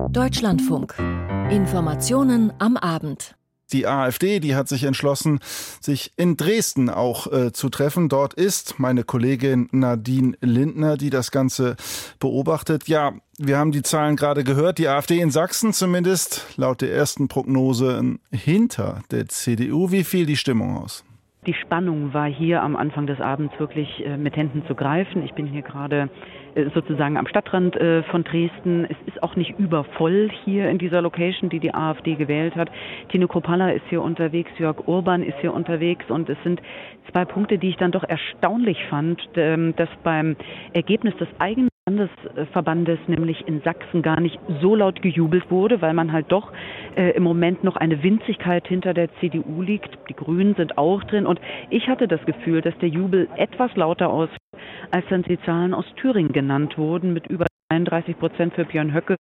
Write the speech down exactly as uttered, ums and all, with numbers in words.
Deutschlandfunk. Informationen am Abend. Die AfD, die hat sich entschlossen, sich in Dresden auch äh, zu treffen. Dort ist meine Kollegin Nadine Lindner, die das Ganze beobachtet. Ja, wir haben die Zahlen gerade gehört. Die AfD in Sachsen zumindest laut der ersten Prognose hinter der C D U. Wie fiel die Stimmung aus? Die Spannung war hier am Anfang des Abends wirklich äh, mit Händen zu greifen. Ich bin hier gerade äh, sozusagen am Stadtrand äh, von Dresden. Es ist auch nicht übervoll hier in dieser Location, die die AfD gewählt hat. Tino Kruppalla ist hier unterwegs, Jörg Urban ist hier unterwegs und es sind zwei Punkte, die ich dann doch erstaunlich fand, ähm, dass beim Ergebnis des eigenen Landesverbandes, nämlich in Sachsen, gar nicht so laut gejubelt wurde, weil man halt doch äh, im Moment noch eine Winzigkeit hinter der C D U liegt. Die Grünen sind auch drin und ich hatte das Gefühl, dass der Jubel etwas lauter ausfiel, als dann die Zahlen aus Thüringen genannt wurden mit über einunddreißig Prozent für Björn Höcke